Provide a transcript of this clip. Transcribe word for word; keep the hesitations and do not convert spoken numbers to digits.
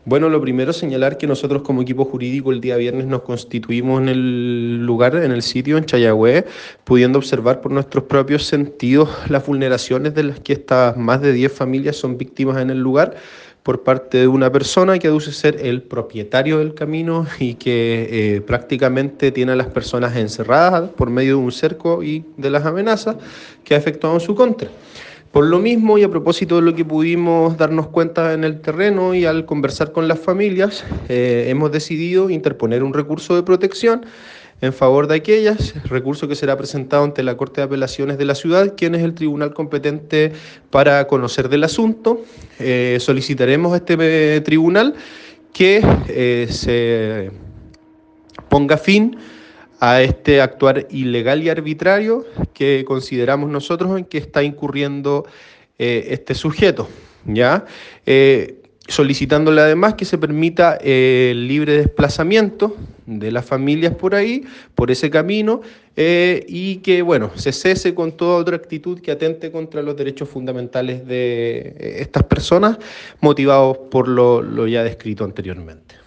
Bueno, lo primero señalar que nosotros como equipo jurídico el día viernes nos constituimos en el lugar, en el sitio, en Chayagüe, pudiendo observar por nuestros propios sentidos las vulneraciones de las que estas más de diez familias son víctimas en el lugar por parte de una persona que aduce ser el propietario del camino y que eh, prácticamente tiene a las personas encerradas por medio de un cerco y de las amenazas que ha efectuado en su contra. Por lo mismo, y a propósito de lo que pudimos darnos cuenta en el terreno y al conversar con las familias, eh, hemos decidido interponer un recurso de protección en favor de aquellas, recurso que será presentado ante la Corte de Apelaciones de la ciudad, quien es el tribunal competente para conocer del asunto. Eh, solicitaremos a este eh, tribunal que eh, se ponga fin a este actuar ilegal y arbitrario que consideramos nosotros en que está incurriendo eh, este sujeto, ¿ya? Eh, solicitándole además que se permita eh, el libre desplazamiento de las familias por ahí, por ese camino, eh, y que, bueno, se cese con toda otra actitud que atente contra los derechos fundamentales de eh, estas personas, motivados por lo, lo ya descrito anteriormente.